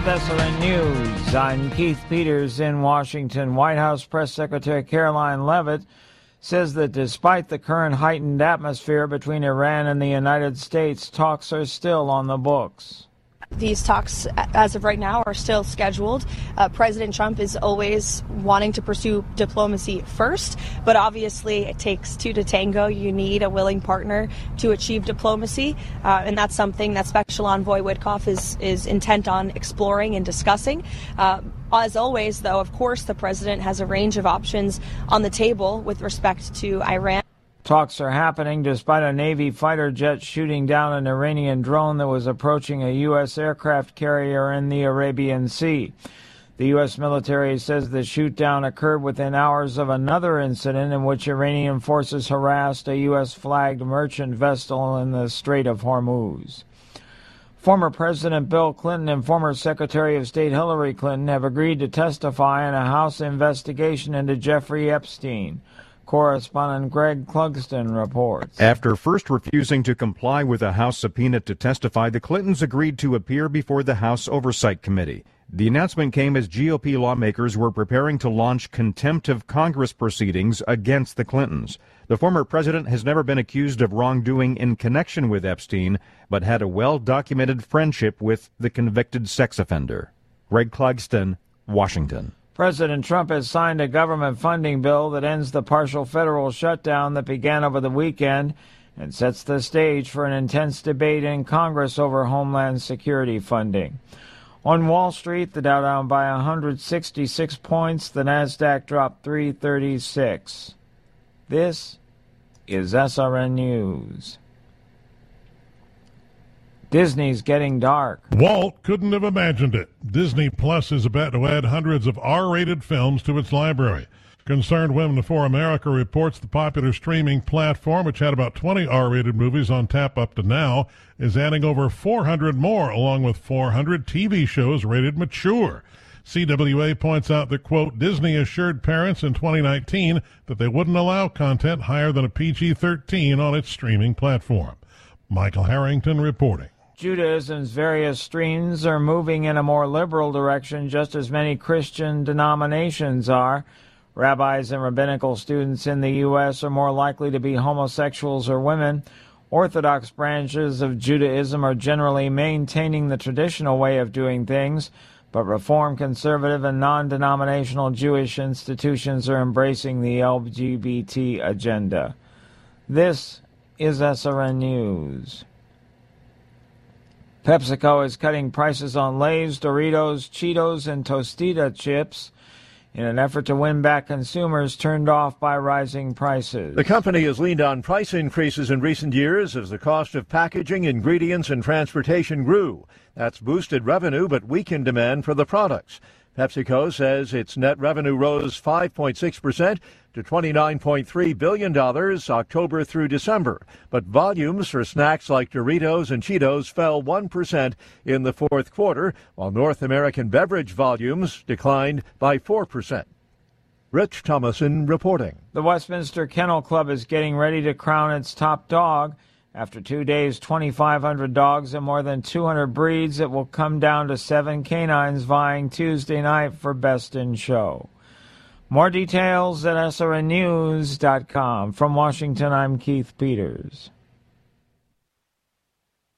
SRN News. I'm Keith Peters in Washington. White House Press Secretary Caroline Leavitt says that despite the current heightened atmosphere between Iran and the United States, talks are still on the books. These talks, as of right now, are still scheduled. President Trump is always wanting to pursue diplomacy first, but obviously it takes two to tango. You need a willing partner to achieve diplomacy, and that's something that Special Envoy Witkoff is intent on exploring and discussing. As always, though, of course, the president has a range of options on the table with respect to Iran. Talks are happening despite a Navy fighter jet shooting down an Iranian drone that was approaching a U.S. aircraft carrier in the Arabian Sea. The U.S. military says the shoot-down occurred within hours of another incident in which Iranian forces harassed a U.S.-flagged merchant vessel in the Strait of Hormuz. Former President Bill Clinton and former Secretary of State Hillary Clinton have agreed to testify in a House investigation into Jeffrey Epstein. Correspondent Greg Clugston reports. After first refusing to comply with a House subpoena to testify, the Clintons agreed to appear before the House Oversight Committee. The announcement came as GOP lawmakers were preparing to launch contempt of Congress proceedings against the Clintons. The former president has never been accused of wrongdoing in connection with Epstein, but had a well-documented friendship with the convicted sex offender. Greg Clugston, Washington. President Trump has signed a government funding bill that ends the partial federal shutdown that began over the weekend and sets the stage for an intense debate in Congress over Homeland Security funding. On Wall Street, the Dow down by 166 points, the Nasdaq dropped 336. This is SRN News. Disney's getting dark. Walt couldn't have imagined it. Disney Plus is about to add hundreds of R-rated films to its library. Concerned Women for America reports the popular streaming platform, which had about 20 R-rated movies on tap up to now, is adding over 400 more, along with 400 TV shows rated mature. CWA points out that, quote, Disney assured parents in 2019 that they wouldn't allow content higher than a PG-13 on its streaming platform. Michael Harrington reporting. Judaism's various streams are moving in a more liberal direction, just as many Christian denominations are. Rabbis and rabbinical students in the U.S. are more likely to be homosexuals or women. Orthodox branches of Judaism are generally maintaining the traditional way of doing things, but Reform, conservative, and non-denominational Jewish institutions are embracing the LGBT agenda. This is SRN News. PepsiCo is cutting prices on Lay's, Doritos, Cheetos, and Tostita chips in an effort to win back consumers turned off by rising prices. The company has leaned on price increases in recent years as the cost of packaging, ingredients, and transportation grew. That's boosted revenue but weakened demand for the products. PepsiCo says its net revenue rose 5.6% to $29.3 billion October through December. But volumes for snacks like Doritos and Cheetos fell 1% in the fourth quarter, while North American beverage volumes declined by 4%. Rich Thomason reporting. The Westminster Kennel Club is getting ready to crown its top dog. After 2 days, 2,500 dogs and more than 200 breeds, it will come down to 7 canines vying Tuesday night for Best in Show. More details at srnnews.com. From Washington, I'm Keith Peters.